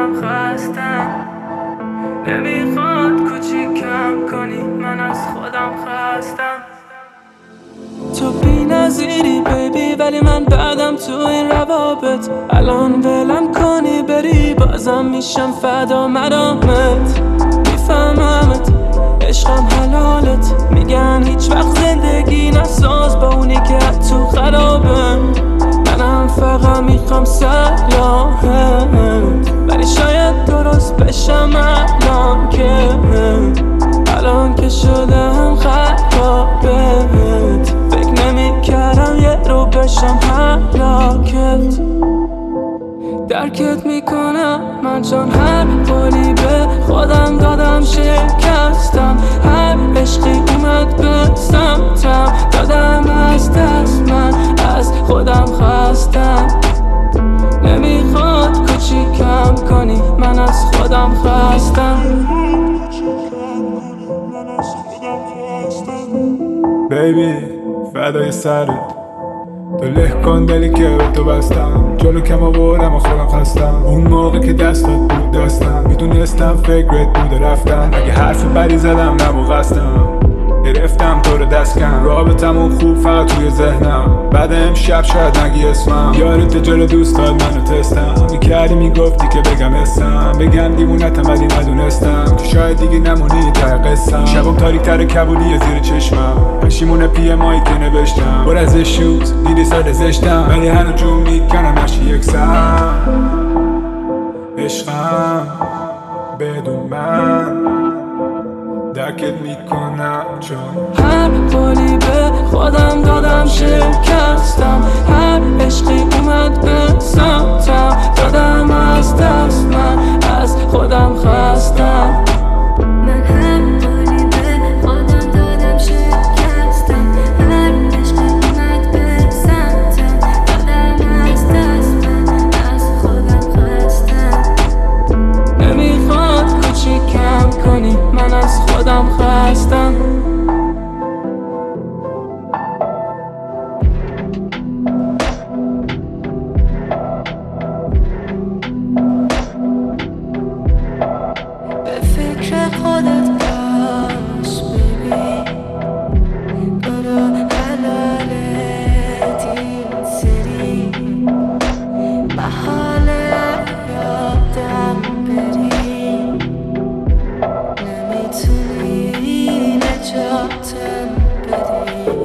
خودم خستم، نمیخواد کوچیکم کنی، من از خودم خستم. تو بی نظیری بیبی ولی من بعدم تو این روابط. الان ولم کنی بری بازم میشم فدا مدامت. میفهممت عشقم حلالت، میگن هیچ وقت زندگی نساز با اونی که تو خرابه. منم فقط میخوام سلامت، ولی شاید درست بشم الان که شدم خرابت. فکر نمیکردم یه رو بشم هلاکت. درکت میکنم من چون هر قولی به خودم دادم شکستم. هر عشقی اومد به سمتم دادم از دست، من از خودم خستم. نمیخواد کوچیکم کنی، من از خودم خستم. بیبی فدای سرت، تو له کن دلی که به تو بستم. جلو کم آوردم و خودم خستم. اون موقع که دستات بود دستم، میدونستم فکرت بوده رفتم. اگه حرف بدی زدم نبو قصدم، گرفتم تو رو دست کم. رابطمون خوب فقط توی ذهنم، بعد امشب شاید نگی اسمم. یارت جلو دوستات منو تستم، میکردی میگفتی که بگم اسم، بگم دیوونتم ولی ندونستم که شاید دیگه نمونی ته قصم. شبم تاریک تر کبولی زیر چشمم، پشیمون پی مایی که نوشتم. پر از اشوز دیدی سر زشتم، ولی هنو جون میکنم هرچی یکسم. عشقم بدون من درکت میکنم چون هر قولی به خودم دادم شکستم. هر عشقی اومد به سمتم دادم از دست، من از خودم خستم. من هر قولی به خودم دادم شکستم. هر عشقی اومد به سمتم دادم از دست، من از خودم خستم. نمیخواد کوچیکم کنی، من از خودم خستم. به فکر خودت باش بیبی، برو حلالت این سری. محاله یادم بری، نمیتونی نجاتم بدی.